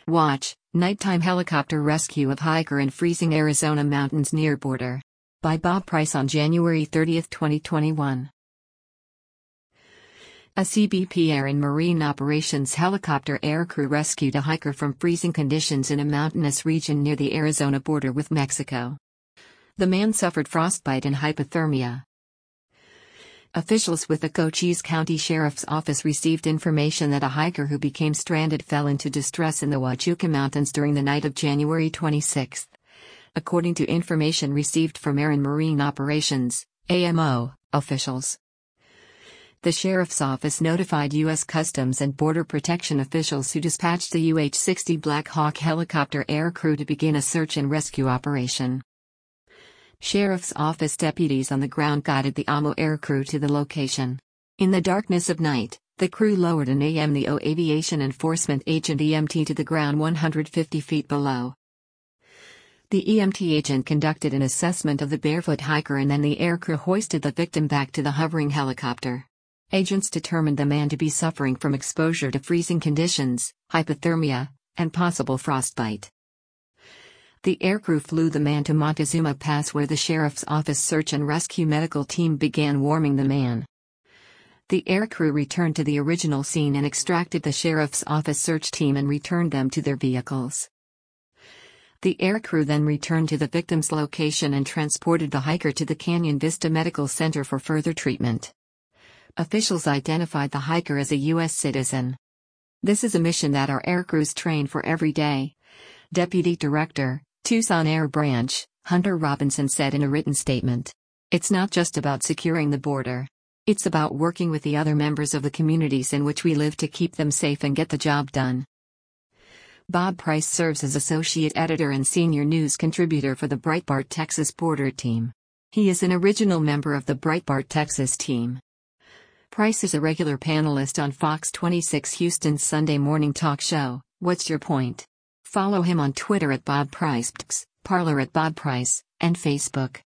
Watch, Nighttime Helicopter Rescue of Hiker in Freezing Arizona Mountains Near Border. By Bob Price on January 30, 2021. A CBP Air and Marine Operations helicopter aircrew rescued a hiker from freezing conditions in a mountainous region near the Arizona border with Mexico. The man suffered frostbite and hypothermia. Officials with the Cochise County Sheriff's Office received information that a hiker who became stranded fell into distress in the Huachuca Mountains during the night of January 26. According to information received from Air and Marine Operations, AMO, officials. The Sheriff's Office notified U.S. Customs and Border Protection officials who dispatched the UH-60 Black Hawk helicopter aircrew to begin a search and rescue operation. Sheriff's Office deputies on the ground guided the AMO aircrew to the location. In the darkness of night, the crew lowered an AMO Aviation Enforcement Agent EMT to the ground 150 feet below. The EMT agent conducted an assessment of the barefoot hiker and then the aircrew hoisted the victim back to the hovering helicopter. Agents determined the man to be suffering from exposure to freezing conditions, hypothermia, and possible frostbite. The aircrew flew the man to Montezuma Pass where the Sheriff's Office search and rescue medical team began warming the man. The aircrew returned to the original scene and extracted the Sheriff's Office search team and returned them to their vehicles. The aircrew then returned to the victim's location and transported the hiker to the Canyon Vista Medical Center for further treatment. Officials identified the hiker as a U.S. citizen. "This is a mission that our aircrews train for every day," Deputy Director, Tucson Air Branch, Hunter Robinson said in a written statement. "It's not just about securing the border. It's about working with the other members of the communities in which we live to keep them safe and get the job done." Bob Price serves as Associate Editor and Senior News Contributor for the Breitbart Texas Border Team. He is an original member of the Breitbart Texas team. Price is a regular panelist on Fox 26 Houston's Sunday morning talk show, What's Your Point? Follow him on Twitter at Bob Price, Parler at Bob Price, and Facebook.